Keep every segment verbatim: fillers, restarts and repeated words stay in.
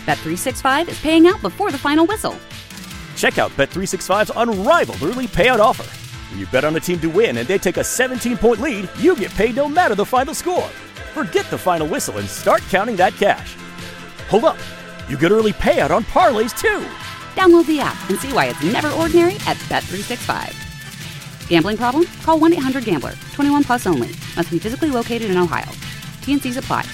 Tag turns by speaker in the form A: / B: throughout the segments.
A: Bet three sixty-five is paying out before the final whistle.
B: Check out Bet three sixty-five's unrivaled early payout offer. When you bet on a team to win and they take a seventeen-point lead, you get paid no matter the final score. Forget the final whistle and start counting that cash. Hold up. You get early payout on parlays, too.
A: Download the app and see why it's never ordinary at Bet three sixty-five. Gambling problem? Call one eight hundred gambler. twenty-one plus only. Must be physically located in Ohio. T N Cs apply.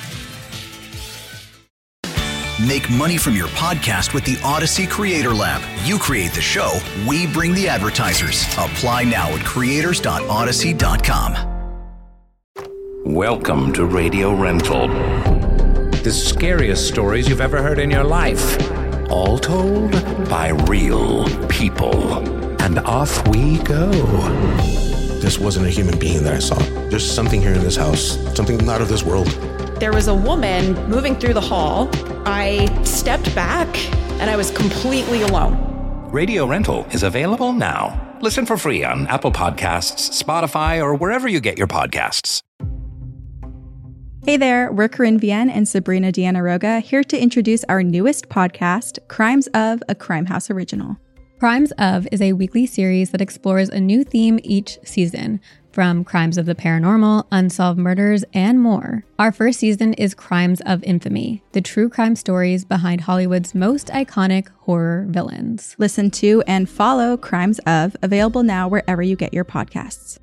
C: Make money from your podcast with the Odyssey Creator Lab. You create the show, we bring the advertisers. Apply now at creators dot odyssey dot com.
D: Welcome to Radio Rental. The scariest stories you've ever heard in your life. All told by real people. And off we go.
E: This wasn't a human being that I saw. There's something here in this house, something not of this world.
F: There was a woman moving through the hall. I stepped back and I was completely alone.
D: Radio Rental is available now. Listen for free on Apple Podcasts, Spotify, or wherever you get your podcasts.
G: Hey there, we're Corinne Vienne and Sabrina Deanna Roga, here to introduce our newest podcast, Crimes of, a Crime House original.
H: Crimes of is a weekly series that explores a new theme each season, from crimes of the paranormal, unsolved murders, and more. Our first season is Crimes of Infamy, the true crime stories behind Hollywood's most iconic horror villains.
G: Listen to and follow Crimes of, available now wherever you get your podcasts.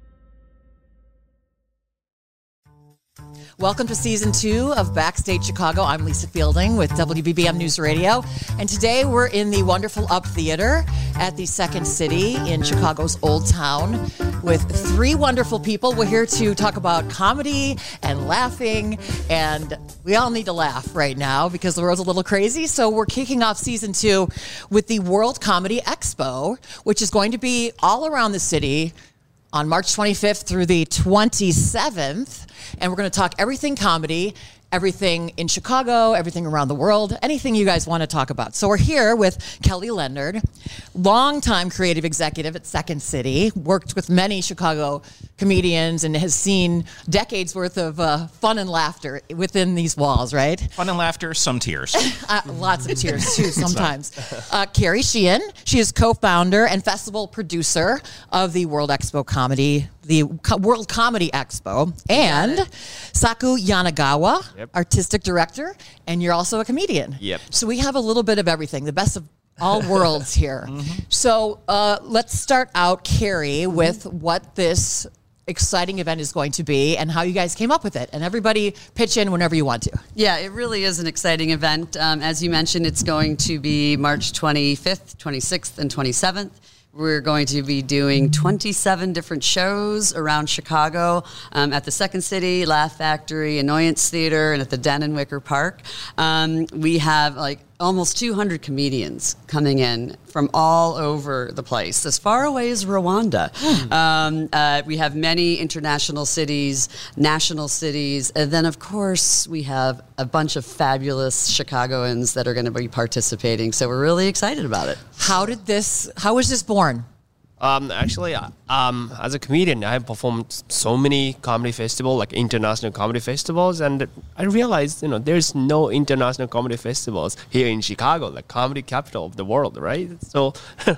I: Welcome to season two of Backstage Chicago. I'm Lisa Fielding with W B B M News Radio. And today we're in the wonderful Up Theater at the Second City in Chicago's Old Town with three wonderful people. We're here to talk about comedy and laughing. And we all need to laugh right now because the world's a little crazy. So we're kicking off season two with the World Comedy Expo, which is going to be all around the city on March twenty-fifth through the twenty-seventh. And we're going to talk everything comedy, everything in Chicago, everything around the world, anything you guys want to talk about. So we're here with Kelly Leonard, longtime creative executive at Second City, worked with many Chicago comedians and has seen decades worth of uh, fun and laughter within these walls, right?
J: Fun and laughter, some tears.
I: uh, lots of tears, too, sometimes. Uh, Carrie Sheehan, she is co-founder and festival producer of the World Expo Comedy, the Co- World Comedy Expo, and Saku Yanagawa, yep. artistic director, and you're also a comedian.
J: Yep.
I: So we have a little bit of everything, the best of all worlds here. Mm-hmm. So uh, let's start out, Carrie, with what this exciting event is going to be and how you guys came up with it. And everybody pitch in whenever you want to.
K: Yeah, it really is an exciting event. Um, as you mentioned, it's going to be March twenty-fifth, twenty-sixth, and twenty-seventh. We're going to be doing twenty-seven different shows around Chicago um, at the Second City, Laugh Factory, Annoyance Theater, and at the Den in Wicker Park. Um, we have like almost two hundred comedians coming in from all over the place, as far away as Rwanda. um, uh, we have many international cities, national cities, and then, of course, we have a bunch of fabulous Chicagoans that are going to be participating. So we're really excited about it.
I: How did this, how was this born?
L: Um, actually, um, as a comedian, I have performed so many comedy festivals, like international comedy festivals, and I realized, you know, there's no international comedy festivals here in Chicago, like comedy capital of the world, right? So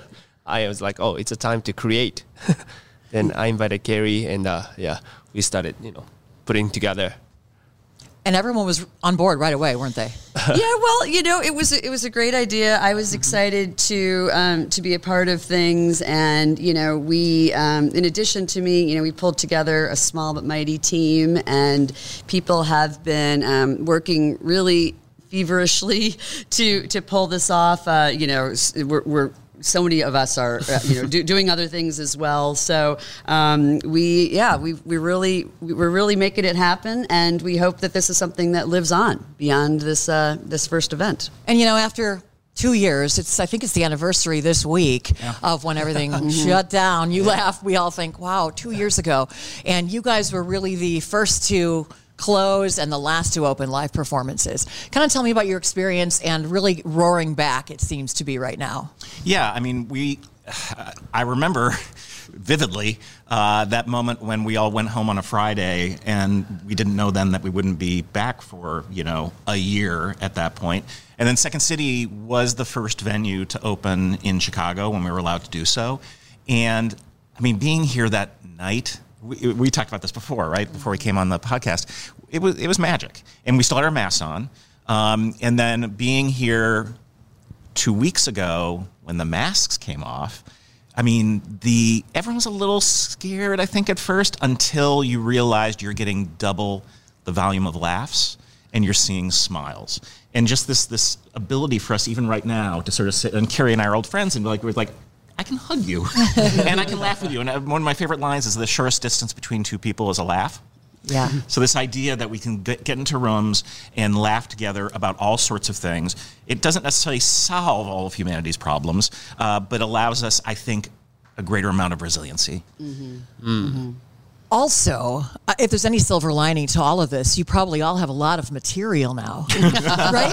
L: I was like, oh, it's a time to create. Then I invited Carrie, and uh, yeah, we started, you know, putting together.
I: And everyone was on board right away, weren't they?
K: Yeah, well, you know, it was it was a great idea. I was excited to um, to be a part of things, and you know, we, um, in addition to me, you know, we pulled together a small but mighty team, and people have been um, working really feverishly to to pull this off. Uh, you know, we're. we're So many of us are, uh, you know, do, doing other things as well. So um, we, yeah, we we really we're really making it happen, and we hope that this is something that lives on beyond this uh, this first event.
I: And you know, after two years, it's I think it's the anniversary this week yeah. of when everything shut down. You yeah. laugh, we all think, wow, two years ago, and you guys were really the first to close and the last to open live performances. Kind of tell me about your experience and really roaring back, it seems to be right now.
J: Yeah, I mean, we, uh, I remember vividly uh, that moment when we all went home on a Friday, and we didn't know then that we wouldn't be back for, you know, a year at that point. And then Second City was the first venue to open in Chicago when we were allowed to do so. And, I mean, being here that night, we, we talked about this before, right, before we came on the podcast, it was, it was magic. And we still had our masks on. Um, and then being here two weeks ago when the masks came off, I mean, the everyone was a little scared, I think, at first, until you realized you're getting double the volume of laughs and you're seeing smiles. And just this this ability for us, even right now, to sort of sit, and Carrie and I are old friends, and like we're like, I can hug you, and I can laugh with you. And one of my favorite lines is the shortest distance between two people is a laugh.
I: Yeah.
J: So this idea that we can get, get into rooms and laugh together about all sorts of things, it doesn't necessarily solve all of humanity's problems, uh, but allows us, I think, a greater amount of resiliency.
I: Mm-hmm. Mm. Mm-hmm. Also, uh, if there's any silver lining to all of this, you probably all have a lot of material now, right?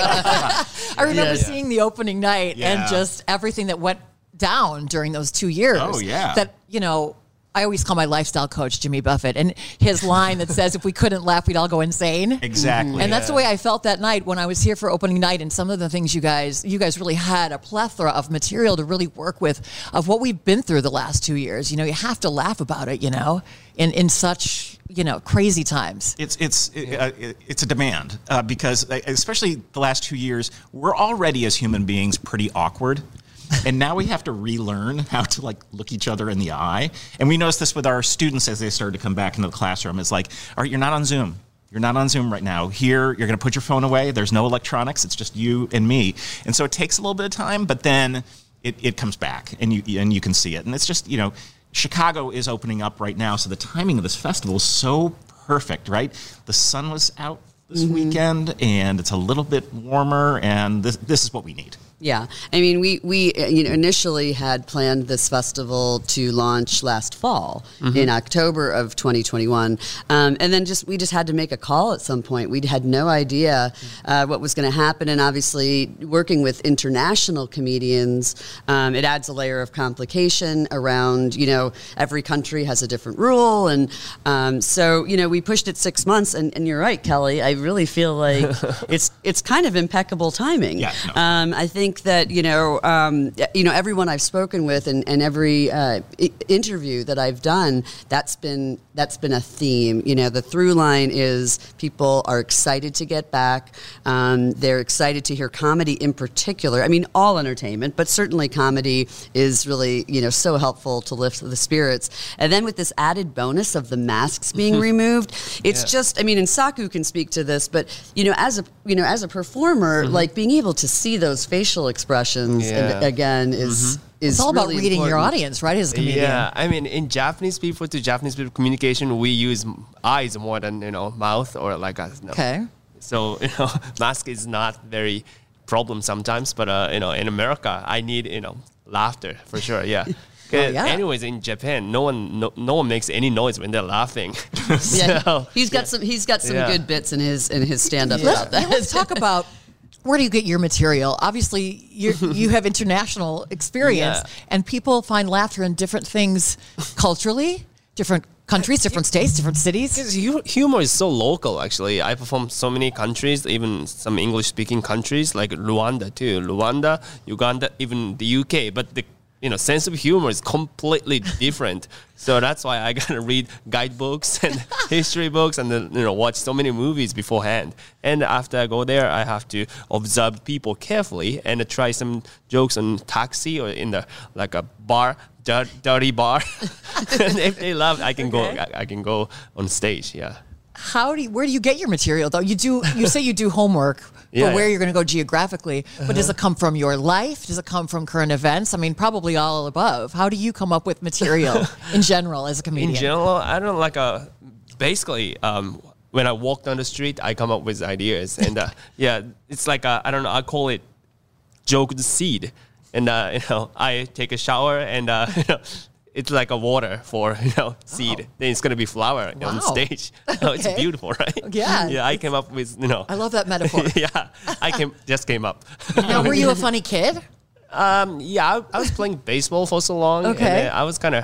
I: I remember
J: Yeah.
I: seeing the opening night
J: Yeah.
I: and just everything that went down during those two years.
J: Oh, yeah.
I: That, you know, I always call my lifestyle coach Jimmy Buffett, and his line that says, if we couldn't laugh, we'd all go insane.
J: Exactly.
I: And that's the way I felt that night when I was here for opening night, and some of the things you guys, you guys really had a plethora of material to really work with of what we've been through the last two years. You know, you have to laugh about it, you know, in, in such, you know, crazy times.
J: It's it's it, uh, it, it's a demand uh, because uh, especially the last two years, we're already as human beings pretty awkward. And now we have to relearn how to like look each other in the eye. And we noticed this with our students as they started to come back into the classroom. It's like, all right, you're not on Zoom. You're not on Zoom right now. Here, you're going to put your phone away. There's no electronics. It's just you and me. And so it takes a little bit of time, but then it, it comes back and you and you can see it. And it's just, you know, Chicago is opening up right now. So the timing of this festival is so perfect, right? The sun was out this mm-hmm. weekend and it's a little bit warmer, and this, this is what we need.
K: Yeah, I mean, we, we you know initially had planned this festival to launch last fall mm-hmm. in October of twenty twenty-one, um, and then just we just had to make a call at some point. We had no idea uh, what was going to happen, and obviously working with international comedians, um, it adds a layer of complication around, you know, every country has a different rule, and um, so you know we pushed it six months, and, and you're right, Kelly. I really feel like it's it's kind of impeccable timing.
J: Yeah, no.
K: um, I think. That you know, um, you know, everyone I've spoken with, and, and every uh, I- interview that I've done, that's been that's been a theme. You know, the through line is people are excited to get back. Um, they're excited to hear comedy in particular. I mean, all entertainment, but certainly comedy is really you know so helpful to lift the spirits. And then with this added bonus of the masks being removed, it's
L: Yeah.
K: just. I mean, and Saku can speak to this, but you know, as a you know, as a performer,
L: Mm-hmm.
K: like being able to see those facial expressions
L: Yeah.
K: and, again is
L: Mhm.
K: is
I: It's all about
K: really
I: reading your
K: important.
I: audience, right, as a comedian?
L: Yeah, I mean, in Japanese people to Japanese people communication, we use eyes more than you know mouth or like a, no.
I: Okay.
L: So you know, mask is not very problem sometimes, but uh, you know, in America, I need you know laughter for sure. Yeah.
I: Oh, yeah.
L: Anyways, in Japan, no one no, no one makes any noise when they're laughing.
K: Yeah,
L: So-
K: he's got some he's got some
L: Yeah.
K: good bits in his in his stand up
I: Let's,
K: about that.
I: let's talk about where do you get your material? Obviously, you you have international experience,
L: Yeah.
I: and people find laughter in different things culturally, different countries, different states, different cities.
L: Because hu- humor is so local, actually. I perform so many countries, even some English-speaking countries, like Rwanda too. Rwanda, Uganda, even the U K. But the you know sense of humor is completely different. So that's why I gotta read guidebooks and history books, and then you know watch so many movies beforehand. And after I go there, I have to observe people carefully and try some jokes on taxi or in the like a bar. Dirt, dirty bar, and if they love, I can
I: Okay.
L: go. I, I can go on stage. Yeah.
I: How do you, where do you get your material though? You do you say you do homework for
L: Yeah,
I: where
L: yeah.
I: you're going to go geographically, but does it come from your life? Does it come from current events? I mean, probably all above. How do you come up with material in general as a comedian?
L: In general, I don't like a. Basically, um, when I walk down the street, I come up with ideas, and uh, yeah, it's like a, I don't know. I call it joke the seed, and uh, you know, I take a shower, and uh, you know, it's like a water for you know seed. Then it's gonna be flower
I: Wow.
L: on stage. Oh, it's
I: Okay.
L: beautiful, right?
I: Yeah.
L: Yeah, I came up with you know.
I: I love that metaphor.
L: yeah, I came just came up.
I: Now, were you a funny kid?
L: Um, yeah, I, I was playing baseball for so long.
I: Okay.
L: And then I was kind of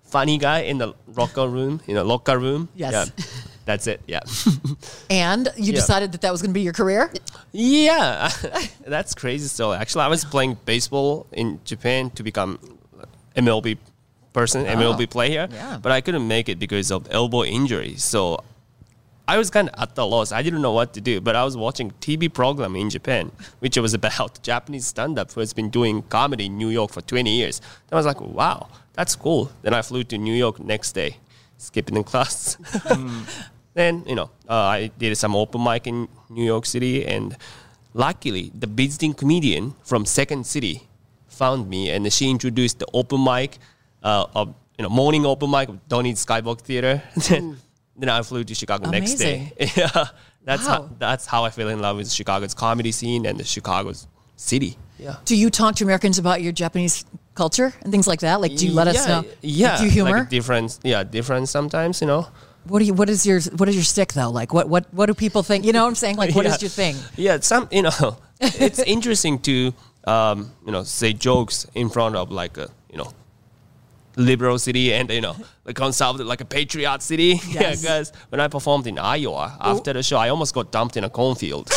L: funny guy in the locker room, you know, locker room.
I: Yes.
L: Yeah, that's it. Yeah.
I: And you
L: Yeah.
I: decided that that was going to be your career?
L: Yeah, that's crazy story. Actually, I was playing baseball in Japan to become M L B person, M L B player,
I: Yeah.
L: but I couldn't make it because of elbow injury. So I was kind of at the loss. I didn't know what to do, but I was watching T V program in Japan, which was about Japanese stand-up who has been doing comedy in New York for twenty years. And I was like, wow, that's cool. Then I flew to New York next day, skipping in class. Then, you know, uh, I did some open mic in New York City, and luckily, the visiting comedian from Second City found me, and she introduced the open mic, uh, of, you know, morning open mic of Donny Skybox Theater. then, then I flew to Chicago next day. yeah, that's
I: Wow.
L: how that's how I fell in love with Chicago's comedy scene and the Chicago's city. Yeah.
I: Do you talk to Americans about your Japanese culture and things like that? Like, do you let us
L: Yeah,
I: know?
L: Yeah,
I: Do you humor?
L: like different. Yeah, different sometimes. You know.
I: What do you? What is your? What is your stick though? Like, what? What? What do people think? You know what I'm saying? Like, what is
L: Yeah.
I: your thing?
L: Yeah, some you know, it's interesting to um, you know say jokes in front of like a you know liberal city and you know like conservative like a patriot city. Yeah,
I: Yes.
L: because when I performed in Iowa after the show, I almost got dumped in a cornfield.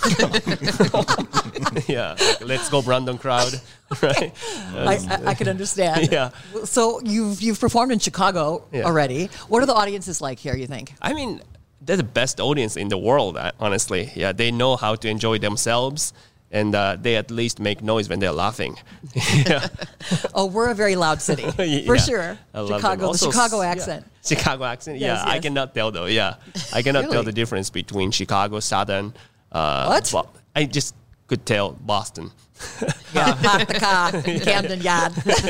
L: yeah, like, let's go Brandon crowd, right?
I: I, I, I can understand.
L: Yeah.
I: So you've you've performed in Chicago
L: Yeah.
I: already. What are the audiences like here? You think?
L: I mean, they're the best audience in the world, uh, honestly. Yeah, they know how to enjoy themselves, and uh, they at least make noise when they're laughing. yeah.
I: Oh, we're a very loud city, for
L: Yeah.
I: sure.
L: I love them.
I: Chicago, the
L: Also,
I: Chicago
L: yeah.
I: accent.
L: Chicago accent?
I: Yes,
L: yeah, I
I: yes.
L: cannot tell though. Yeah, I cannot tell
I: Really?
L: the difference between Chicago, Southern. Uh,
I: What?
L: Bo- I just could tell Boston.
I: Yeah, park the car, Camden Yard.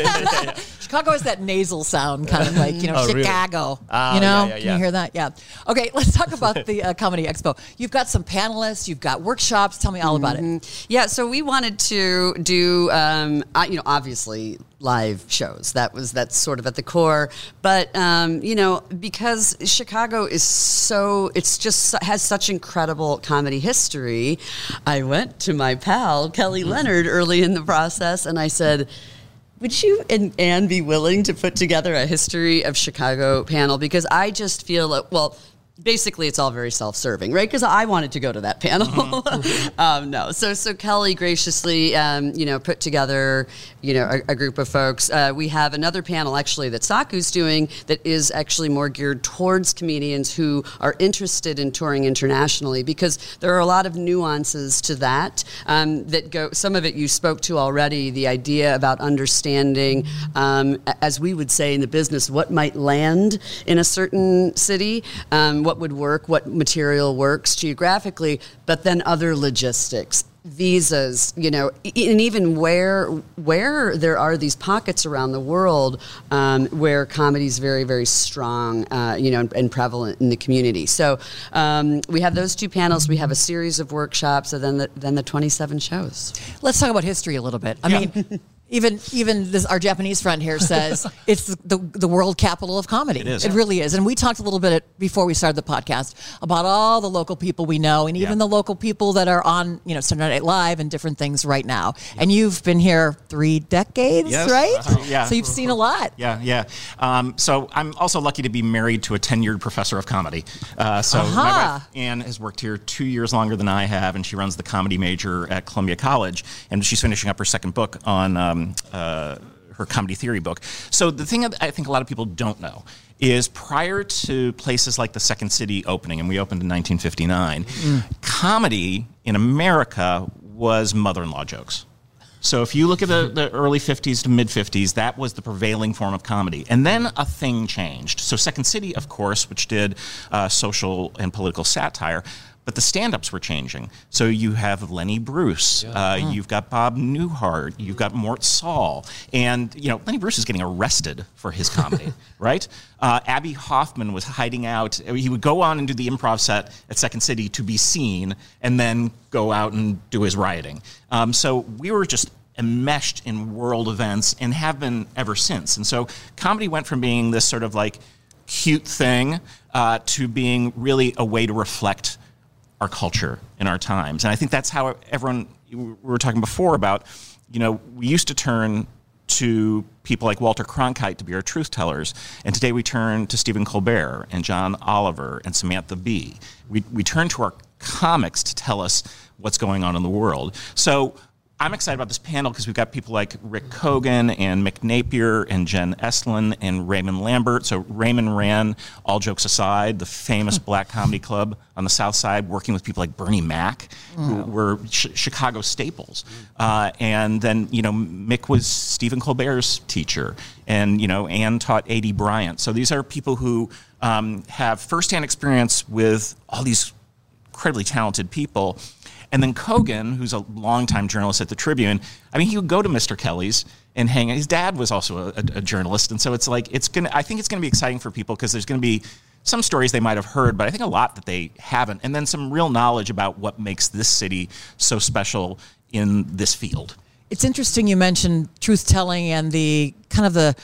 I: Chicago has that nasal sound, kind of like, you know,
L: Oh, really?
I: Chicago.
L: Ah,
I: you know,
L: yeah, yeah,
I: can
L: yeah.
I: you hear that? Yeah. Okay, let's talk about the uh, Comedy Expo. You've got some panelists, you've got workshops. Tell me all about it.
K: Yeah, so we wanted to do, um, uh, you know, obviously live shows. That was that's sort of at the core. But um, you know, because Chicago is so, it's just su- has such incredible comedy history. I went to my pal Kelly Leonard early in the process, and I said, would you and Anne be willing to put together a history of Chicago panel? Because I just feel like, well, basically it's all very self-serving, right? Because I wanted to go to that panel.
I: Mm-hmm.
K: um, no, so so Kelly graciously, um, you know, put together, you know, a, a group of folks. Uh, we have another panel actually that Saku's doing that is actually more geared towards comedians who are interested in touring internationally, because there are a lot of nuances to that um, that go. Some of it you spoke to already. The idea about understanding, um, as we would say in the business, what might land in a certain city. Um, what would work, what material works geographically, but then other logistics, visas, you know, e- and even where where there are these pockets around the world um, where comedy is very, very strong, uh, you know, and, and prevalent in the community. So um, we have those two panels. We have a series of workshops, and then the, then the twenty-seven shows.
I: Let's talk about history a little bit. I mean, even even this, our Japanese friend here says it's the, the the world capital of comedy.
J: It is.
I: It really is. And we talked a little bit before we started the podcast about all the local people we know, and even
J: Yeah.
I: the local people that are on, you know, Saturday Night Live and different things right now. And you've been here three decades,
J: Yes.
I: right?
J: Uh-huh. Yeah.
I: So you've seen a lot.
J: Yeah, yeah. Um, so I'm also lucky to be married to a tenured professor of comedy. Uh, so
I: Aha.
J: my wife Anne has worked here two years longer than I have, and she runs the comedy major at Columbia College, and she's finishing up her second book on um, uh, her comedy theory book. So the thing that I think a lot of people don't know is prior to places like the Second City opening, and we opened in nineteen fifty-nine, comedy in America was mother-in-law jokes. So if you look at the, the early fifties to mid-fifties, that was the prevailing form of comedy. And then a thing changed. So Second City, of course, which did uh, social and political satire, but the stand-ups were changing. So you have Lenny Bruce, uh, you've got Bob Newhart, you've got Mort Saul, and you know Lenny Bruce is getting arrested for his comedy, right? Uh, Abby Hoffman was hiding out. He would go on and do the improv set at Second City to be seen, and then go out and do his rioting. Um, so we were just enmeshed in world events and have been ever since. And so comedy went from being this sort of like cute thing uh, to being really a way to reflect our culture in our times. And I think that's how everyone, we were talking before about, you know, we used to turn to people like Walter Cronkite to be our truth tellers. And today we turn to Stephen Colbert and John Oliver and Samantha Bee. We, we turn to our comics to tell us what's going on in the world. So I'm excited about this panel because we've got people like Rick Kogan and Mick Napier and Jen Estlin and Raymond Lambert. So Raymond ran, all jokes aside, the famous black comedy club on the South Side, working with people like Bernie Mac, who were sh- Chicago staples. Uh, and then, you know, Mick was Stephen Colbert's teacher. And, you know, Ann taught A D Bryant. So these are people who um, have firsthand experience with all these incredibly talented people. And then Kogan, who's a longtime journalist at the Tribune, I mean, he would go to Mister Kelly's and hang out. His dad was also a, a, a journalist. And so it's like, it's gonna, I think it's going to be exciting for people because there's going to be some stories they might have heard, but I think a lot that they haven't. And then some real knowledge about what makes this city so special in this field.
I: It's interesting you mentioned truth-telling and the kind of the,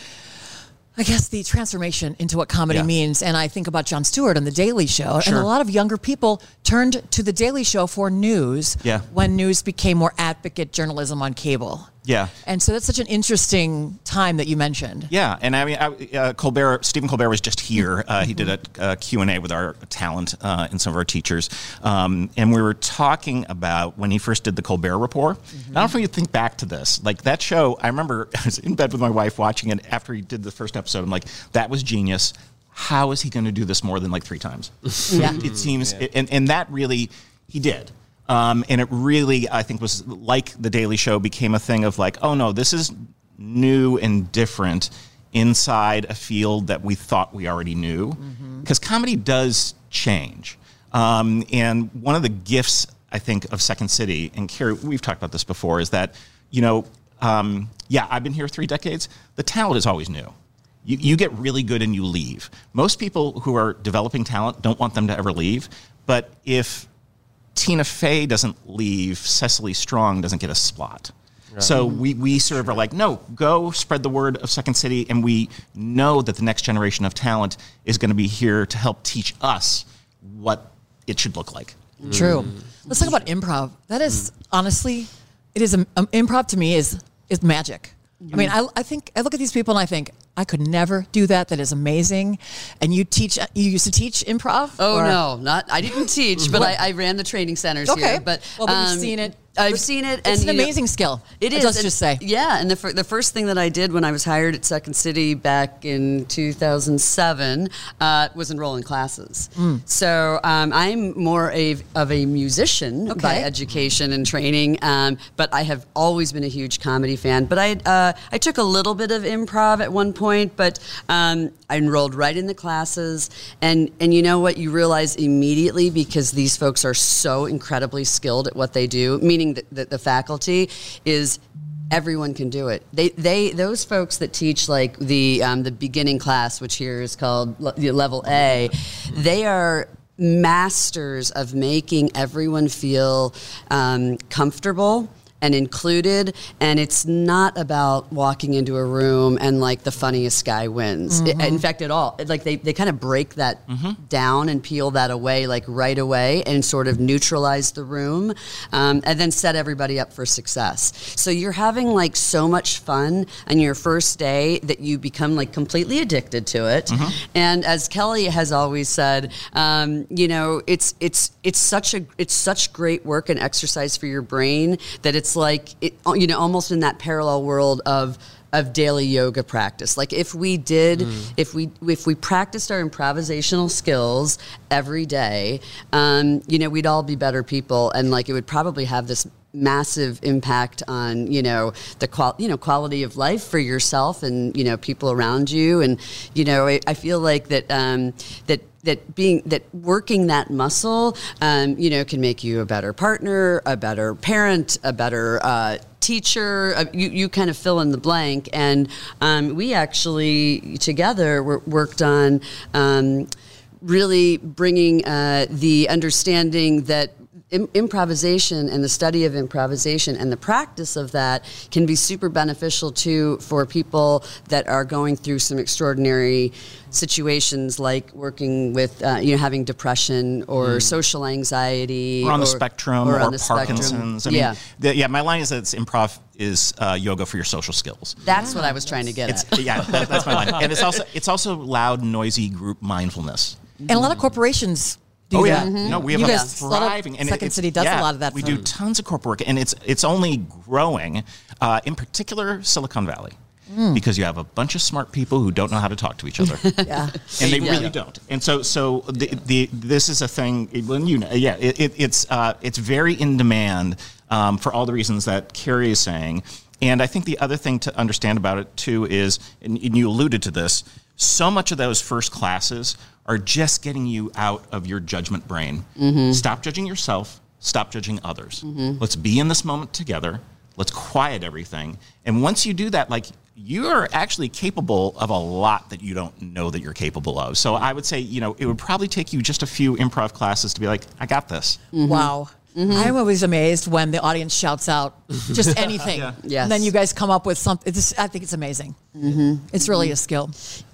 I: I guess, the transformation into what comedy
J: Yeah.
I: means. And I think about Jon Stewart on The Daily Show.
J: Sure.
I: And a lot of younger people turned to The Daily Show for news
J: Yeah.
I: when news became more advocate journalism on cable.
J: Yeah.
I: And so that's such an interesting time that you mentioned.
J: Yeah, and I mean, I, uh, Colbert, Stephen Colbert was just here. Uh, he did a, a Q and A with our talent uh, and some of our teachers. Um, and we were talking about when he first did the Colbert Report. Mm-hmm. I don't know if you think back to this. Like that show, I remember I was in bed with my wife watching it after he did the first episode. I'm like, that was genius. How is he going to do this more than like three times?
I: Yeah.
J: It seems, yeah. and, and that really, he did. Um, and it really, I think, was like The Daily Show became a thing of like, oh, no, this is new and different inside a field that we thought we already knew. Because mm-hmm. comedy does change. Um, and one of the gifts, I think, of Second City, and Carrie, we've talked about this before, is that, you know, um, yeah, I've been here three decades. The talent is always new. You, you get really good and you leave. Most people who are developing talent don't want them to ever leave. But if Tina Fey doesn't leave, Cecily Strong doesn't get a spot. Right. So we, we sort of are like, no, go spread the word of Second City, and we know that the next generation of talent is going to be here to help teach us what it should look like.
I: True. Mm. Let's talk about improv. That is, mm. honestly, it is, a, um, improv to me is is magic. Mm. I mean, I, I think, I look at these people and I think, I could never do that. That is amazing. And you teach, you used to teach improv?
K: Oh,
I: or?
K: no, not, I didn't teach, but I, I ran the training centers
I: okay.
K: here. But,
I: well, but
K: um,
I: you've seen it.
K: I've seen it.
I: It's
K: and,
I: an
K: you
I: amazing
K: know,
I: skill.
K: It is.
I: Let's
K: and,
I: just say.
K: Yeah. And the, fir- the first thing that I did when I was hired at Second City back in two thousand seven uh, was enroll in classes. Mm. So um, I'm more a, of a musician
I: okay.
K: by education and training, um, but I have always been a huge comedy fan. But I uh, I took a little bit of improv at one point, but um, I enrolled right in the classes. And, and you know what? You realize immediately, because these folks are so incredibly skilled at what they do, meaning that the, the faculty is everyone can do it. They they those folks that teach like the um, the beginning class, which here is called le- level A, they are masters of making everyone feel um, comfortable and included, and it's not about walking into a room and like the funniest guy wins. Mm-hmm. It, in fact, at all, like they, they kind of break that mm-hmm. down and peel that away like right away and sort of neutralize the room, um, and then set everybody up for success. So you're having like so much fun on your first day that you become like completely addicted to it. Mm-hmm. And as Kelly has always said, um, you know, it's it's it's such a it's such great work and exercise for your brain that it's like, it, you know, almost in that parallel world of of daily yoga practice. Like if we did, mm. if we if we practiced our improvisational skills every day, um, you know, we'd all be better people, and like it would probably have this massive impact on, you know, the qual you know quality of life for yourself and, you know, people around you. And, you know, I, I feel like that um, that. that being that working that muscle, um, you know, can make you a better partner, a better parent, a better uh, teacher. Uh, you you kind of fill in the blank. And um, we actually together wor- worked on um, really bringing uh, the understanding that im- improvisation and the study of improvisation and the practice of that can be super beneficial too for people that are going through some extraordinary situations, like working with, uh, you know, having depression or
J: Mm.
K: social anxiety,
J: or on the
K: or,
J: spectrum,
K: or,
J: or,
K: on the
J: Parkinson's.
K: Spectrum.
J: I
K: yeah,
J: mean, the, yeah. My line is that it's improv is uh, yoga for your social skills.
K: that's what I was trying to get
J: It's,
K: at.
J: yeah, that, that's my line. And it's also it's also loud, noisy group mindfulness.
I: And a lot of corporations do
J: oh yeah,
I: that.
J: no, we have
I: You
J: a
I: guys- a lot of-
J: thriving. and
I: Second
J: it's-
I: City does
J: yeah,
I: a lot of that.
J: We
I: for-
J: do tons of corporate work, and it's it's only growing. Uh, in particular, Silicon Valley.
I: Mm.
J: Because you have a bunch of smart people who don't know how to talk to each other,
I: Yeah.
J: and they
K: Yeah.
J: really don't. And so, so the, the this is a thing. When you know, yeah, it, it, it's uh, it's very in demand um, for all the reasons that Carrie is saying. And I think the other thing to understand about it too is, and, and you alluded to this, so much of those first classes are just getting you out of your judgment brain.
K: Mm-hmm.
J: Stop judging yourself. Stop judging others. Let's be in this moment together. Let's quiet everything. And once you do that, like, you are actually capable of a lot that you don't know that you're capable of. So I would say, you know, it would probably take you just a few improv classes to be like, I got this.
I: Wow. I'm always amazed when the audience shouts out just anything.
J: Yeah.
K: Yes.
I: And then you guys come up with something. It's, I think it's amazing. It's really a skill.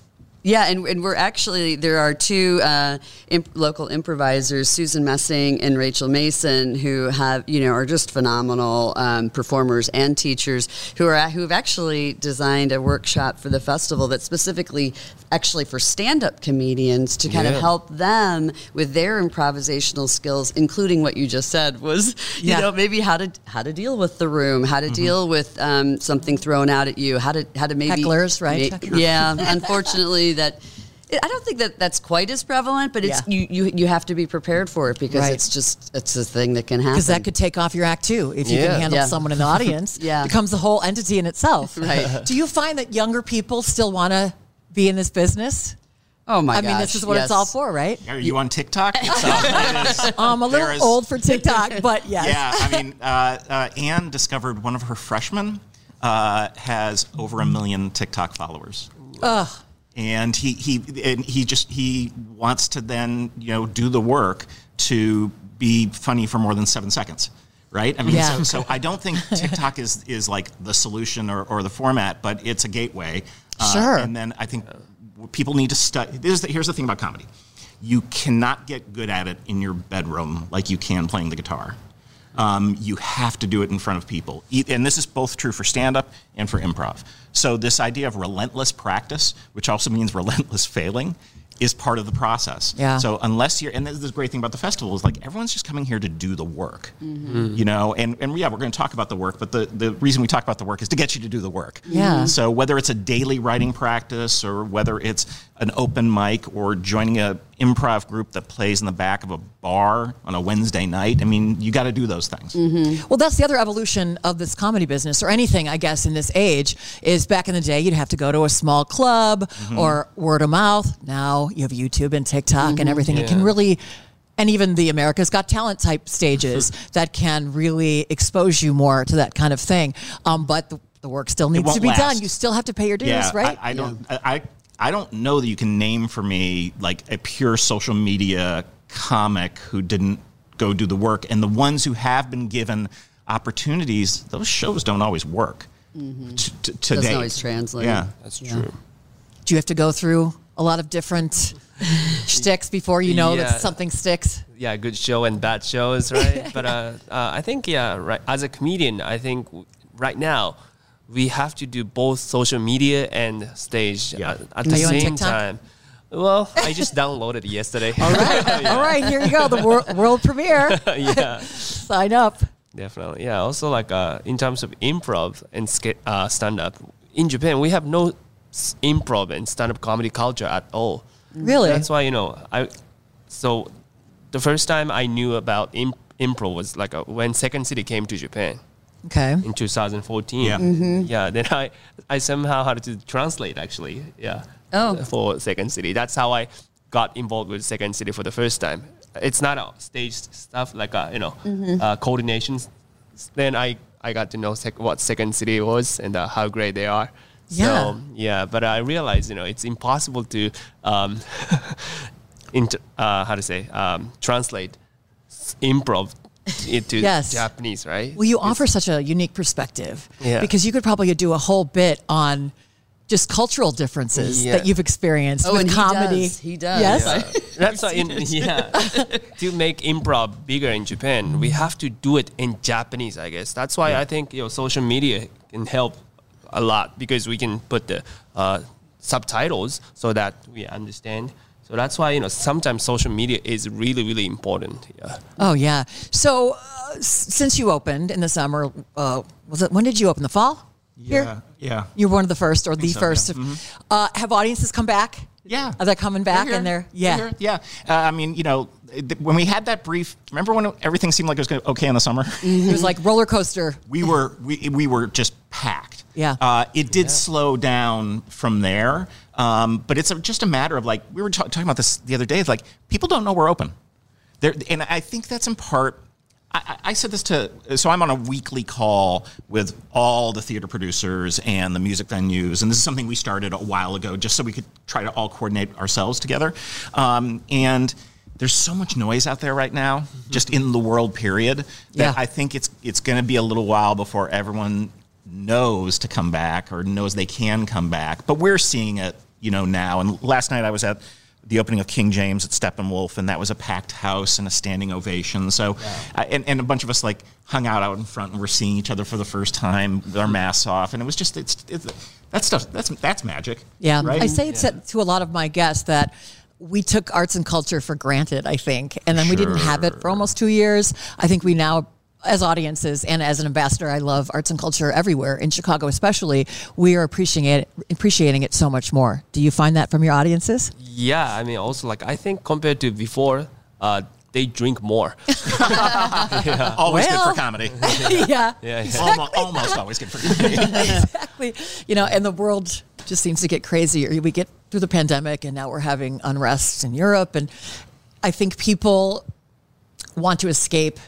K: Yeah, and, and we're actually, there are two uh, imp- local improvisers, Susan Messing and Rachel Mason, who have, you know, are just phenomenal um, performers and teachers who are who have actually designed a workshop for the festival that's specifically actually for stand-up comedians to kind
L: Yeah.
K: of help them with their improvisational skills, including what you just said was, you
I: Yeah.
K: know, maybe how to how to deal with the room, how to deal with um, something thrown out at you, how to how to maybe
I: Hecklers, right?
K: ma- yeah, unfortunately, that I don't think that that's quite as prevalent, but it's
I: Yeah.
K: you, you you have to be prepared for it because
I: Right.
K: it's just it's a thing that can happen.
I: Because that could take off your act too. If you
L: Yeah.
I: can handle
K: Yeah.
I: someone in the audience,
K: Yeah.
I: it becomes a whole entity in itself.
K: Right.
I: Do you find that younger people still want to be in this business?
K: oh my
I: I
K: gosh,
I: mean, this is what
K: yes.
I: it's all for, right?
J: Are you on TikTok? It's, uh, it is-
I: I'm a
J: there
I: little
J: is-
I: old for TikTok, but yes.
J: Yeah, I mean, uh, uh, Anne discovered one of her freshmen uh, has over a million TikTok followers.
I: Ugh.
J: And he he and he just he wants to then, you know, do the work to be funny for more than seven seconds, right? I mean,
I: Yeah.
J: so, so I don't think TikTok is is like the solution or, or the format, but it's a gateway. Uh,
I: Sure.
J: And then I think people need to study. Here's the, here's the thing about comedy: you cannot get good at it in your bedroom like you can playing the guitar. Um, you have to do it in front of people. E- And this is both true for stand-up and for improv. So this idea of relentless practice, which also means relentless failing, is part of the process.
I: Yeah.
J: So unless you're, and this is the great thing about the festival is like everyone's just coming here to do the work, you know, and, and yeah, we're going to talk about the work, but the, the reason we talk about the work is to get you to do the work.
I: Yeah.
J: So whether it's a daily writing practice or whether it's an open mic or joining a improv group that plays in the back of a bar on a Wednesday night, I mean, you got to do those things.
I: Well, that's the other evolution of this comedy business, or anything, I guess, in this age, is back in the day, you'd have to go to a small club or word of mouth. Now you have YouTube and TikTok and everything. It can
L: Yeah.
I: really, and even the America's Got Talent type stages that can really expose you more to that kind of thing. Um, but the, the work still needs
J: won't
I: to be
J: last.
I: done. You still have to pay your dues,
J: Yeah,
I: right?
J: I, I don't. I, I I don't know that you can name for me like a pure social media comic who didn't go do the work, and the ones who have been given opportunities, those shows don't always work.
K: Mm-hmm.
J: T- t- to
K: Doesn't
J: date.
K: always translate.
J: Yeah,
L: That's
K: Yeah.
L: true.
I: Do you have to go through a lot of different shticks before you know
L: Yeah.
I: that something sticks?
L: Yeah, good show and bad shows, right? But uh, uh, I think, yeah, right. As a comedian, I think w- right now we have to do both social media and stage
J: Yeah.
L: at, at
I: Are
L: the
I: you on
L: same
I: TikTok?
L: time. Well, I just downloaded it yesterday.
I: All right. All right, here you go. The wor- world premiere.
L: Yeah,
I: Sign up.
L: definitely. Yeah, also like uh, in terms of improv and ska- uh, stand-up, in Japan we have no s- improv and stand-up comedy culture at all.
I: Really?
L: That's why, you know, I. So, the first time I knew about imp- improv was like uh when Second City came to Japan
I: Okay.
L: in two thousand fourteen.
J: Yeah.
L: Yeah. Then I, I somehow had to translate actually. Yeah.
K: Oh.
L: For Second City, that's how I got involved with Second City for the first time. It's not a stage stuff like uh, you know uh, coordinations. Then I, I got to know sec- what Second City was and uh, how great they are.
I: Yeah.
L: So, yeah, but I realized, you know, it's impossible to, um, inter- uh, how to say, um, translate s- improv into
I: Yes.
L: Japanese, right?
I: Well, you offer such a unique perspective
L: Yeah.
I: because you could probably do a whole bit on just cultural differences
L: Yeah.
I: that you've experienced
K: Oh,
I: with
K: and he
I: comedy.
K: does. He does.
I: Yes.
L: Yeah. That's why, in, yeah. To make improv bigger in Japan, we have to do it in Japanese, I guess. That's why I think you know social media can help a lot because we can put the uh, subtitles so that we understand. So that's why you know sometimes social media is really really important. Yeah.
I: Oh yeah. So uh, s- since you opened in the summer, uh, was it when did you open? The fall?
J: Yeah,
I: Here?
J: yeah.
I: You're one of the first, or the
J: so,
I: first.
J: yeah. Mhm.
I: Uh, have audiences come back?
J: Yeah.
I: Are they coming back?
J: They're here.
I: And they're
J: They're
I: yeah.
J: here. Yeah. Uh, I mean, you know, th- when we had that brief, remember when everything seemed like it was going to okay in the summer?
I: It was like roller coaster.
J: We were we we were just packed.
I: Yeah.
J: Uh, it did slow down from there, um, but it's a, just a matter of like we were ta- talking about this the other day. It's like people don't know we're open. There, and I think that's in part. I, I I said this to so I'm on a weekly call with all the theater producers and the music venues, and this is something we started a while ago just so we could try to all coordinate ourselves together. Um, and there's so much noise out there right now, just in the world, period, that
I: Yeah.
J: I think it's it's going to be a little while before everyone knows to come back or knows they can come back. But we're seeing it, you know, now. And last night I was at the opening of King James at Steppenwolf, and that was a packed house and a standing ovation. So, uh, and, and a bunch of us like hung out out in front, and we're seeing each other for the first time with our masks off, and it was just it's, it's that stuff. That's that's magic.
I: Yeah,
J: right?
I: I say it
J: Yeah.
I: to a lot of my guests that we took arts and culture for granted, I think, and then we didn't have it for almost two years. I think we now, as audiences and as an ambassador, I love arts and culture everywhere, in Chicago especially, we are appreciating it, appreciating it so much more. Do you find that from your audiences?
L: Yeah, I mean, also like I think compared to before, uh, they drink more. Yeah.
J: Always
I: Well,
J: good for comedy.
I: yeah,
L: Yeah, yeah.
J: almost, almost always good for comedy.
I: exactly. You know, and the world just seems to get crazier. We get through the pandemic, and now we're having unrest in Europe, and I think people want to escape,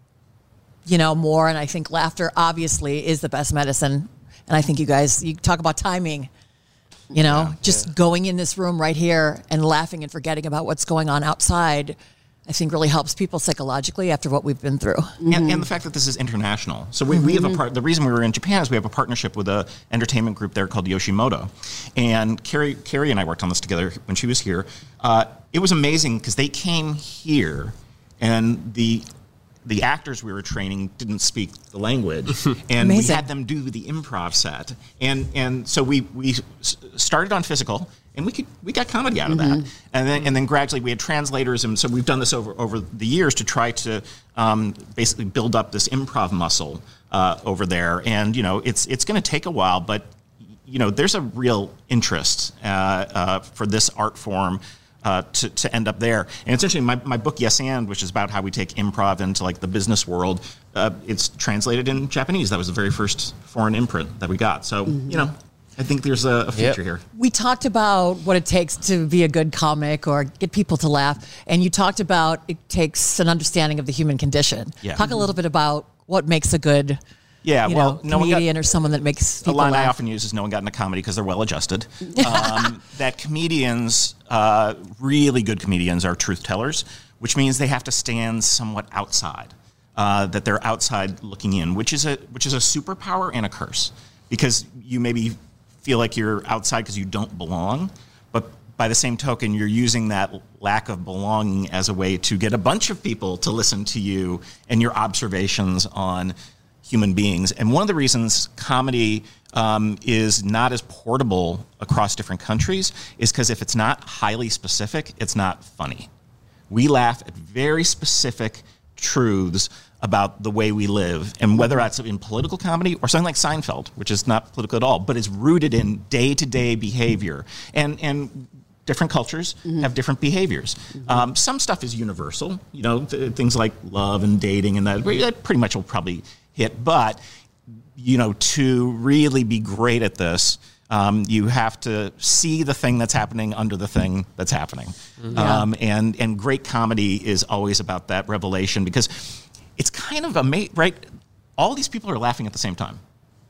I: you know, more. And I think laughter obviously is the best medicine. And I think you guys, you talk about timing, you know,
J: Yeah,
I: just
L: yeah.
I: going in this room right here and laughing and forgetting about what's going on outside, I think really helps people psychologically after what we've been through.
J: And, and the fact that this is international. So we, we have a part. The reason we were in Japan is we have a partnership with a entertainment group there called Yoshimoto, and Carrie, Carrie and I worked on this together when she was here. Uh, it was amazing because they came here, and the the actors we were training didn't speak the language, and we
I: Amazing.
J: had them do the improv set, and and so we we s- started on physical. And we could we got comedy out of that, and then and then gradually we had translators, and so we've done this over over the years to try to um, basically build up this improv muscle uh, over there. And you know, it's it's going to take a while, but you know, there's a real interest uh, uh, for this art form uh, to to end up there. And it's interesting. My my book Yes and, which is about how we take improv into like the business world, uh, it's translated in Japanese. That was the very first foreign imprint that we got. So you know. I think there's a, a future
L: Yep.
J: here.
I: We talked about what it takes to be a good comic or get people to laugh. And you talked about it takes an understanding of the human condition.
J: Yeah.
I: Talk a little bit about what makes a good
J: Yeah,
I: you
J: well,
I: know,
J: no one got-
I: comedian or someone that makes
J: The
I: people
J: line I
I: laugh.
J: often use is no one got into comedy because they're well adjusted. Um, that comedians, uh, really good comedians, are truth tellers, which means they have to stand somewhat outside. Uh, that they're outside looking in, which is a which is a superpower and a curse, because you maybe feel like you're outside because you don't belong, but by the same token, you're using that lack of belonging as a way to get a bunch of people to listen to you and your observations on human beings. And one of the reasons comedy um, is not as portable across different countries is because if it's not highly specific, it's not funny. We laugh at very specific truths about the way we live, and whether that's in political comedy or something like Seinfeld, which is not political at all, but is rooted in day-to-day behavior. And and different cultures have different behaviors. Um, some stuff is universal, you know, th- things like love and dating, and that, that pretty much will probably hit. But, you know, to really be great at this, um, you have to see the thing that's happening under the thing that's happening.
I: Yeah.
J: Um, and, and great comedy is always about that revelation, because it's kind of amazing, right? All these people are laughing at the same time.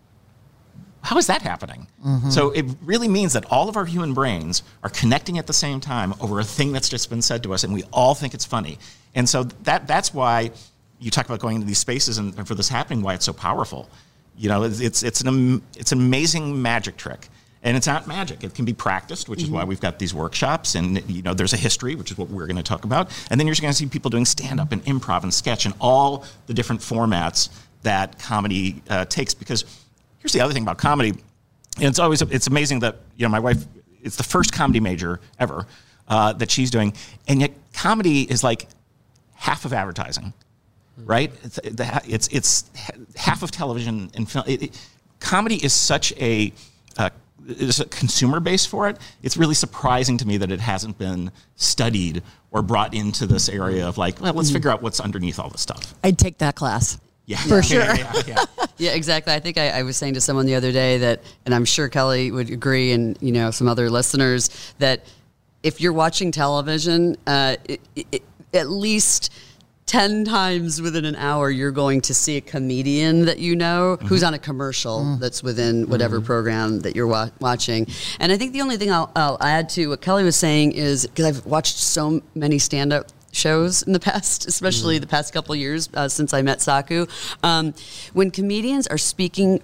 J: How is that happening?
I: Mm-hmm.
J: So it really means that all of our human brains are connecting at the same time over a thing that's just been said to us, and we all think it's funny. And so that that's why you talk about going into these spaces and, and for this happening, why it's so powerful. You know, it's it's, it's an it's an amazing magic trick. And it's not magic. It can be practiced, which is mm-hmm. why we've got these workshops. And, you know, there's a history, which is what we're going to talk about. And then you're just going to see people doing stand-up and improv and sketch and all the different formats that comedy uh, takes. Because here's the other thing about comedy. And it's always, it's amazing that, you know, my wife, it's the first comedy major ever uh, that she's doing. And yet comedy is like half of advertising, right? It's, it's, it's half of television and film. It, it, comedy is such a... Uh, there's a consumer base for it. It's really surprising to me that it hasn't been studied or brought into this area of like, well, let's figure out what's underneath all this stuff.
I: I'd take that class.
J: Yeah,
I: for sure.
J: Yeah, yeah, yeah.
K: Yeah, exactly. I think I, I was saying to someone the other day that, and I'm sure Kelly would agree, and you know some other listeners, that if you're watching television, uh, it, it, at least ten times within an hour, you're going to see a comedian that you know mm-hmm. who's on a commercial mm. that's within whatever mm-hmm. program that you're wa- watching. And I think the only thing I'll, I'll add to what Kelly was saying is, because I've watched so many stand-up shows in the past, especially mm. the past couple of years uh, since I met Saku, um, when comedians are speaking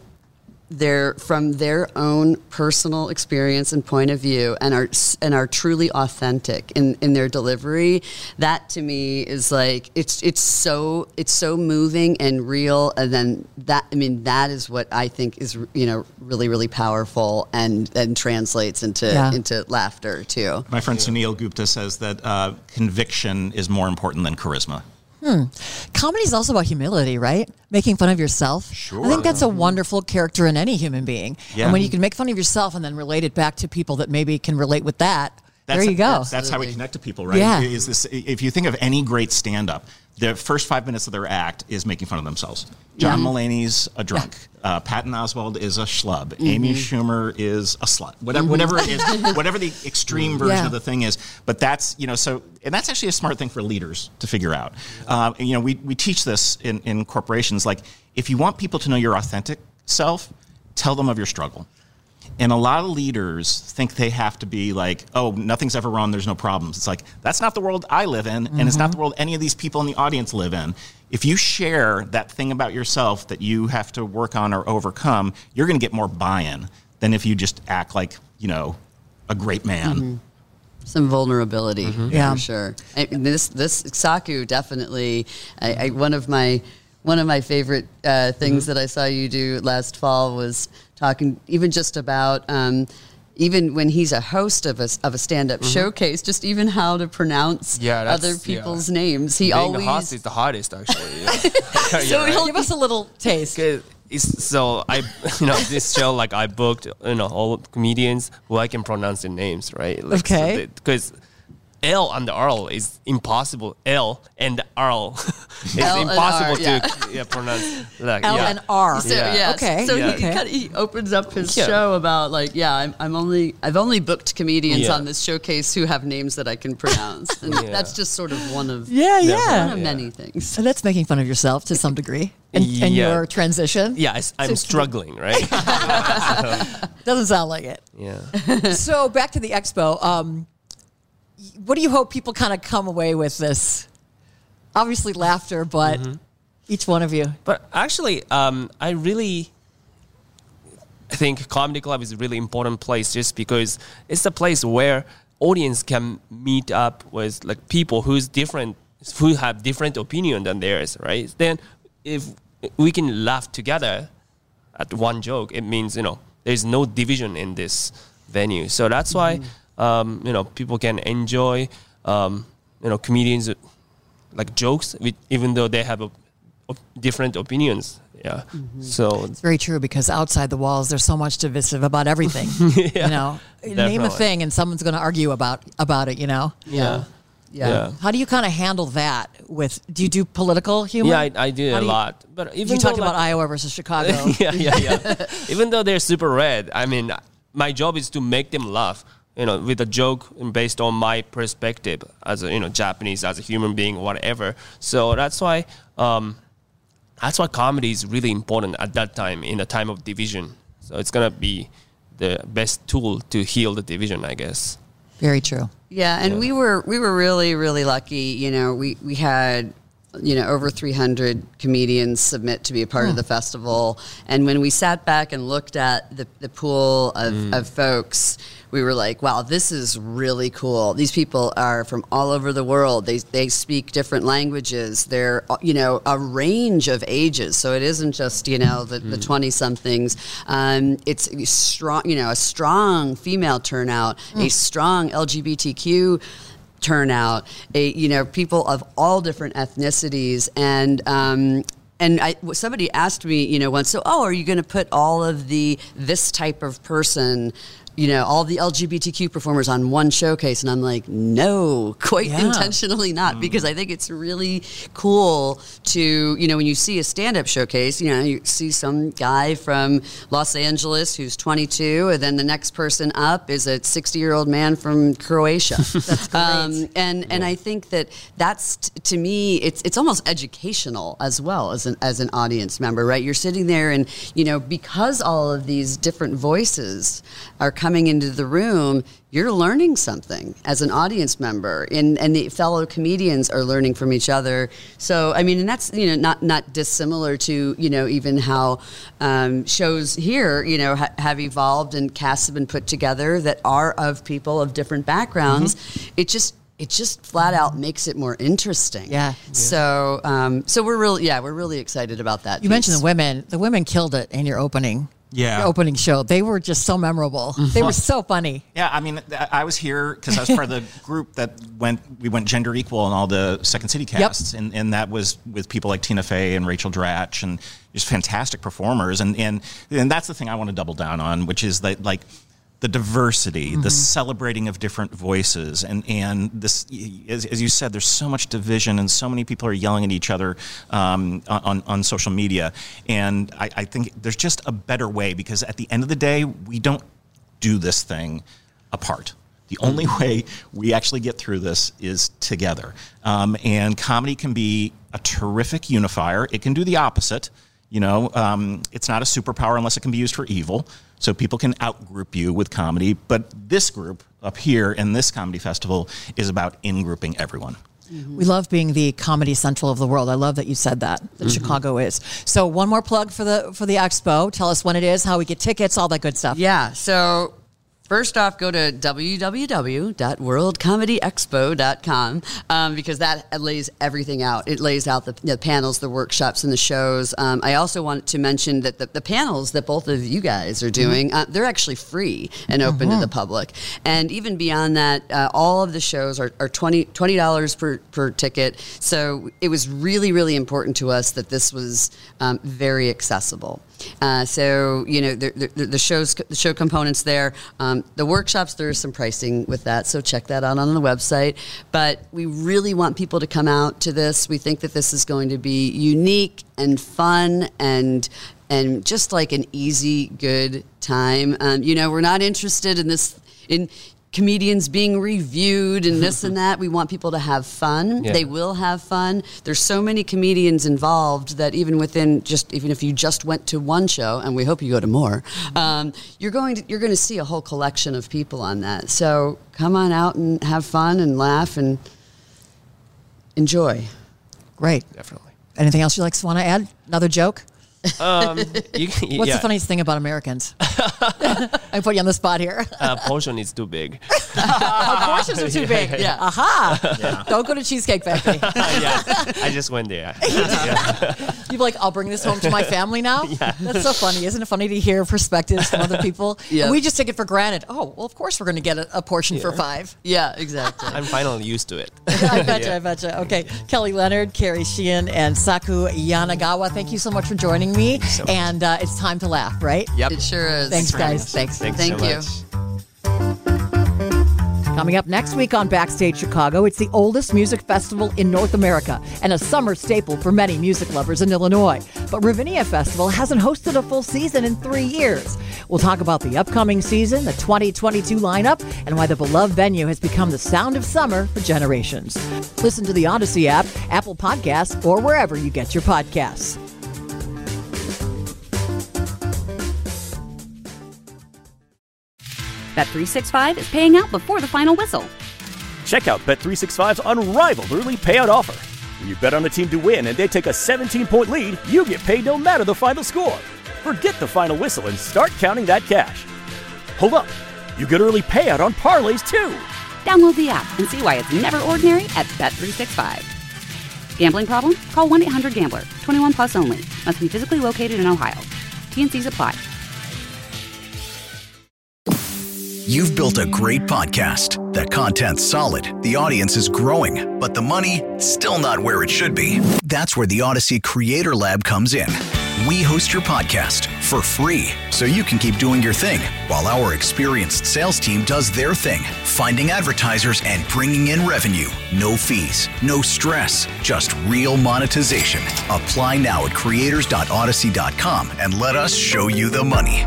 K: their from their own personal experience and point of view and are and are truly authentic in, in their delivery, that to me is like it's it's so it's so moving and real. And then that I mean that is what I think is you know really really powerful and and translates into yeah. into laughter too.
J: My friend Sunil Gupta says that uh, conviction is more important than charisma.
I: Hmm. Comedy is also about humility, right? Making fun of yourself.
J: Sure.
I: I think that's a wonderful character in any human being.
J: Yeah.
I: And when you can make fun of yourself and then relate it back to people that maybe can relate with that,
J: that's
I: there you
J: a,
I: go.
J: That's, that's how we connect to people, right?
I: Yeah.
J: Is this, if you think of any great stand-up, the first five minutes of their act is making fun of themselves. John yeah. Mulaney's a drunk. Yeah. Uh, Patton Oswalt is a schlub. Mm-hmm. Amy Schumer is a slut. Whatever, mm-hmm. whatever it is, whatever the extreme version yeah. of the thing is. But that's, you know, so, and that's actually a smart thing for leaders to figure out. Um, and, you know, we, we teach this in, in corporations. Like, if you want people to know your authentic self, tell them of your struggle. And a lot of leaders think they have to be like, oh, nothing's ever wrong, there's no problems. It's like, that's not the world I live in, mm-hmm. and it's not the world any of these people in the audience live in. If you share that thing about yourself that you have to work on or overcome, you're going to get more buy-in than if you just act like, you know, a great man.
K: Mm-hmm. Some vulnerability,
I: mm-hmm. yeah.
K: for sure. I, this, this Saku definitely, I, I, one of my one of my favorite uh, things mm-hmm. that I saw you do last fall was talking even just about um, even when he's a host of a, of a stand-up mm-hmm. showcase, just even how to pronounce
L: yeah,
K: other people's
L: yeah.
K: names. He
L: Being
K: always
L: the host is the hardest, actually. Yeah.
I: So
L: yeah,
I: he'll
L: right?
I: give us a little taste.
L: It's, so I, you know, this show, like I booked, you know, all comedians who I can pronounce their names, right? Like,
I: okay.
L: Because so L and the Earl is impossible. L and Earl it's
K: L
L: impossible
K: R,
L: to
K: yeah.
L: yeah, pronounce. Like,
I: L
L: yeah.
I: and R.
K: So,
L: yeah.
K: yeah.
I: Okay.
K: So
L: yeah.
K: he, he, kind of, he opens up his
L: Yeah.
K: show about like, yeah, I'm, I'm only, I've only booked comedians
L: Yeah.
K: on this showcase who have names that I can pronounce, and
L: Yeah.
K: that's just sort of one of
I: Yeah, yeah.
K: one of
L: Yeah.
K: many things.
I: So that's making fun of yourself to some degree and, and
L: Yeah.
I: your transition.
L: Yeah, I, I'm struggling, right? So,
I: Doesn't sound like it.
L: yeah.
I: So back to the expo. Um, what do you hope people kind of come away with this? Obviously laughter, but
L: Mm-hmm.
I: each one of you.
L: But actually, um, I really I think Comedy Club is a really important place just because it's a place where audience can meet up with like people who's different, who have different opinion than theirs, right? Then if we can laugh together at one joke, it means, you know, there's no division in this venue. So that's why, mm-hmm. um, you know, people can enjoy, um, you know, comedians like jokes, with, even though they have a, a different opinions. Yeah. Mm-hmm. So
I: it's very true because outside the walls, there's so much divisive about everything.
L: yeah,
I: you know,
L: definitely.
I: Name a thing and someone's going to argue about about it. You know.
L: Yeah.
K: Yeah.
L: yeah.
I: How do you kind of handle that? With do you do political humor?
L: Yeah, I, I do
I: How
L: a
I: do you,
L: lot. But even
I: you talked
L: like,
I: about Iowa versus Chicago.
L: yeah, yeah, yeah. Even though they're super red, I mean, my job is to make them laugh. You know, with a joke based on my perspective as a you know Japanese, as a human being, whatever. So that's why. Um, That's why comedy is really important at that time, in a time of division. So it's going to be the best tool to heal the division, I guess.
I: Very true.
K: Yeah, and
L: Yeah.
K: we were we were really really lucky. You know, we we had you know, over three hundred comedians submit to be a part of the festival. And when we sat back and looked at the, the pool of, mm. of folks, we were like, wow, this is really cool. These people are from all over the world. They they speak different languages. They're, you know, a range of ages. So it isn't just, you know, the, mm. the twenty-somethings. Um, it's strong, you know, a strong female turnout, mm. a strong L G B T Q turnout, a, you know, people of all different ethnicities. And, um, And I, somebody asked me, you know, once, so, oh, are you going to put all of the, this type of person, you know, all the L G B T Q performers on one showcase? And I'm like, no, quite yeah. intentionally not, mm. because I think it's really cool to, you know, when you see a stand-up showcase, you know, you see some guy from Los Angeles who's twenty-two, and then the next person up is a sixty-year-old man from Croatia. That's great. Um, and, yeah. and I think that that's, t- to me, it's it's almost educational as well as an, as an audience member, right? You're sitting there and, you know, because all of these different voices are coming into the room, you're learning something as an audience member, and, and the fellow comedians are learning from each other. So, I mean, and that's, you know, not, not dissimilar to, you know, even how um, shows here, you know, ha- have evolved and casts have been put together that are of people of different backgrounds. Mm-hmm. It just, it just flat out makes it more interesting.
I: Yeah.
K: yeah. So, um, so we're really, yeah, we're really excited about that.
I: You
K: piece.
I: mentioned the women. The women killed it in your opening.
J: Yeah.
I: Your opening show. They were just so memorable. They were so funny.
J: Yeah, I mean, I was here because I was part of the group that went, we went gender equal in all the Second City casts. Yep. And, and that was with people like Tina Fey and Rachel Dratch and just fantastic performers. And, and, and that's the thing I want to double down on, which is that, like, the diversity, mm-hmm. the celebrating of different voices, and, and this, as, as you said, there's so much division and so many people are yelling at each other um, on, on social media. And I, I think there's just a better way, because at the end of the day, we don't do this thing apart. The only way we actually get through this is together. Um, and comedy can be a terrific unifier. It can do the opposite. You know, um, it's not a superpower unless it can be used for evil. So people can out-group you with comedy. But this group up here in this comedy festival is about in-grouping everyone.
I: Mm-hmm. We love being the comedy central of the world. I love that you said that, that mm-hmm. Chicago is. So one more plug for the for the expo. Tell us when it is, how we get tickets, all that good stuff.
K: Yeah, so first off, go to w w w dot world comedy expo dot com um, because that lays everything out. It lays out the, the panels, the workshops, and the shows. Um, I also want to mention that the, the panels that both of you guys are doing, mm-hmm. uh, they're actually free and open mm-hmm. to the public. And even beyond that, uh, all of the shows are, are twenty dollars per, per ticket. So it was really, really important to us that this was um, very accessible. Uh, so, you know, the, the, the shows, the show components there, um, the workshops, there is some pricing with that. So check that out on the website. But we really want people to come out to this. We think that this is going to be unique and fun and and just like an easy, good time. Um, you know, we're not interested in this, in comedians being reviewed and this and that. We want people to have fun. Yeah. They will have fun. There's so many comedians involved that even within just, even if you just went to one show, and we hope you go to more, um, you're going to, you're going to see a whole collection of people on that. So come on out and have fun and laugh and enjoy.
I: Great.
L: Definitely.
I: Anything else you like want to add? Another joke?
L: Um, you, you,
I: What's
L: yeah.
I: the funniest thing about Americans? I put you on the spot here.
L: uh, portion is too big.
I: Oh, portions are too big.
L: Yeah, yeah.
I: Aha! Yeah. Don't go to Cheesecake Factory.
L: Yeah, I just went there. Yeah.
I: You're like, I'll bring this home to my family now. Yeah. That's so funny. Isn't it funny to hear perspectives from other people? Yeah. We just take it for granted. Oh, well, of course we're going to get a, a portion yeah. for five.
K: Yeah, exactly.
L: I'm finally used to it.
I: Yeah, I betcha. Yeah. I betcha. Okay, Kelly Leonard, Carrie Sheehan, and Saku Yanagawa. Thank you so much for joining me. So and uh, it's time to laugh, right?
L: Yep.
K: It sure is.
I: Thanks, guys. Thanks.
L: Thanks
K: Thank
L: so
K: you.
L: Much.
I: Coming up next week on Backstage Chicago, it's the oldest music festival in North America and a summer staple for many music lovers in Illinois. But Ravinia Festival hasn't hosted a full season in three years. We'll talk about the upcoming season, the twenty twenty-two lineup, and why the beloved venue has become the sound of summer for generations. Listen to the Odyssey app, Apple Podcasts, or wherever you get your podcasts.
A: Bet three sixty-five is paying out before the final whistle.
B: Check out Bet three sixty-five's unrivaled early payout offer. When you bet on a team to win and they take a seventeen-point lead, you get paid no matter the final score. Forget the final whistle and start counting that cash. Hold up. You get early payout on parlays, too.
A: Download the app and see why it's never ordinary at Bet three sixty-five. Gambling problem? Call one eight hundred gambler. twenty-one plus only. Must be physically located in Ohio. T N Cs apply.
C: You've built a great podcast. The content's solid, the audience is growing, but the money, still not where it should be. That's where the Odyssey Creator Lab comes in. We host your podcast for free, so you can keep doing your thing while our experienced sales team does their thing, finding advertisers and bringing in revenue. No fees, no stress, just real monetization. Apply now at creators dot odyssey dot com and let us show you the money.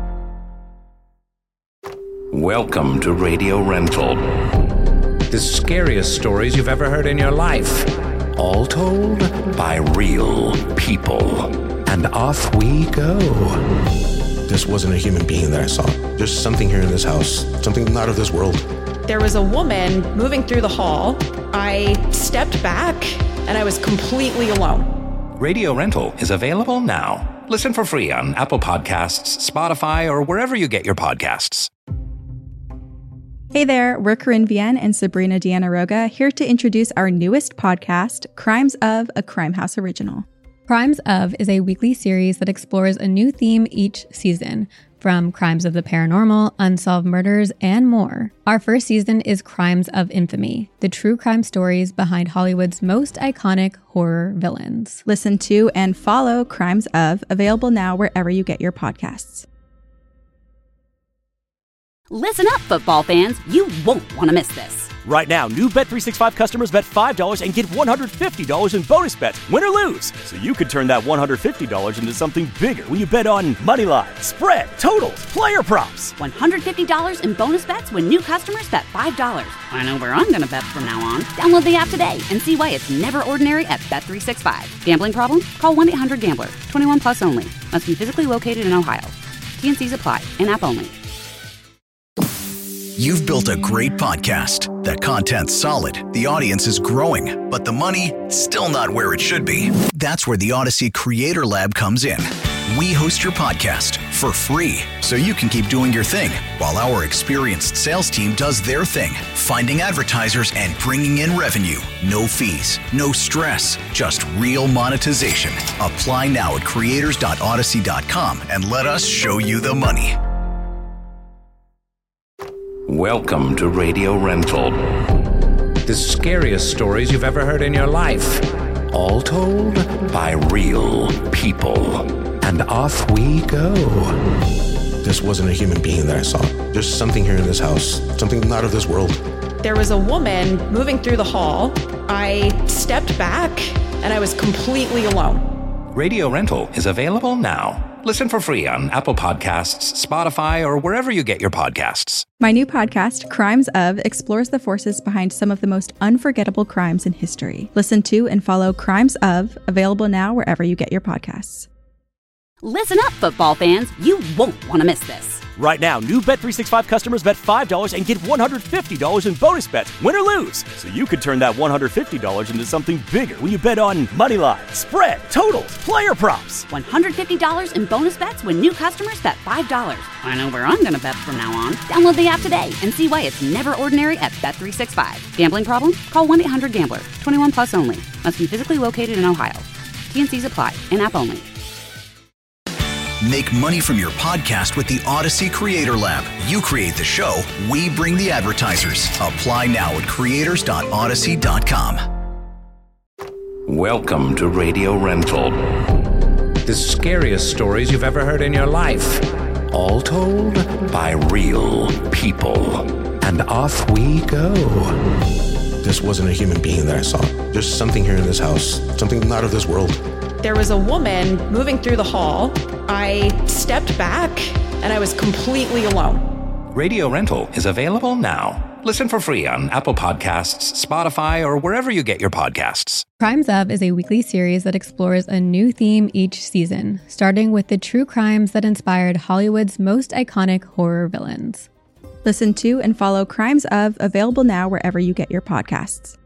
D: Welcome to Radio Rental. The scariest stories you've ever heard in your life, all told by real people. And off we go.
E: This wasn't a human being that I saw. There's something here in this house, something not of this world.
F: There was a woman moving through the hall. I stepped back and I was completely alone.
D: Radio Rental is available now. Listen for free on Apple Podcasts, Spotify, or wherever you get your podcasts.
G: Hey there, we're Corinne Vienne and Sabrina Deanna Roga here to introduce our newest podcast, Crimes of, a Crime House Original.
H: Crimes of is a weekly series that explores a new theme each season, from crimes of the paranormal, unsolved murders, and more. Our first season is Crimes of Infamy, the true crime stories behind Hollywood's most iconic horror villains.
G: Listen to and follow Crimes of, available now wherever you get your podcasts.
A: Listen up, football fans. You won't want to miss this.
B: Right now, new Bet three sixty-five customers bet five dollars and get one hundred fifty dollars in bonus bets, win or lose. So you could turn that one hundred fifty dollars into something bigger when you bet on money line, spread, totals, player props.
A: one hundred fifty dollars in bonus bets when new customers bet five dollars. I know where I'm going to bet from now on. Download the app today and see why it's never ordinary at Bet three sixty-five. Gambling problem? Call one eight hundred gambler. twenty-one plus only. Must be physically located in Ohio. T N Cs apply. In app only.
C: You've built a great podcast. The content's solid, the audience is growing, but the money, still not where it should be. That's where the Odyssey Creator Lab comes in. We host your podcast for free, so you can keep doing your thing while our experienced sales team does their thing, finding advertisers and bringing in revenue. No fees, no stress, just real monetization. Apply now at creators dot odyssey dot com and let us show you the money.
D: Welcome to Radio Rental. The scariest stories you've ever heard in your life, all told by real people. And off we go.
E: This wasn't a human being that I saw. There's something here in this house, something not of this world.
F: There was a woman moving through the hall. I stepped back and I was completely alone.
D: Radio Rental is available now. Listen for free on Apple Podcasts, Spotify, or wherever you get your podcasts.
G: My new podcast, Crimes of, explores the forces behind some of the most unforgettable crimes in history. Listen to and follow Crimes of, available now wherever you get your podcasts.
A: Listen up, football fans. You won't want to miss this.
B: Right now, new Bet three sixty-five customers bet five dollars and get one hundred fifty dollars in bonus bets, win or lose. So you could turn that one hundred fifty dollars into something bigger when you bet on money line, spread, totals, player props.
A: one hundred fifty dollars in bonus bets when new customers bet five dollars. I know where I'm going to bet from now on. Download the app today and see why it's never ordinary at Bet three sixty-five. Gambling problem? Call one eight hundred gambler. twenty-one plus only. Must be physically located in Ohio. T N Cs apply. In app only.
C: Make money from your podcast with the Odyssey Creator Lab. You create the show, we bring the advertisers. Apply now at creators dot odyssey dot com.
D: Welcome to Radio Rental. The scariest stories you've ever heard in your life, all told by real people. And off we go.
E: This wasn't a human being that I saw. There's something here in this house, something not of this world.
F: There was a woman moving through the hall. I stepped back and I was completely alone.
D: Radio Rental is available now. Listen for free on Apple Podcasts, Spotify, or wherever you get your podcasts.
H: Crimes of is a weekly series that explores a new theme each season, starting with the true crimes that inspired Hollywood's most iconic horror villains.
G: Listen to and follow Crimes of, available now wherever you get your podcasts.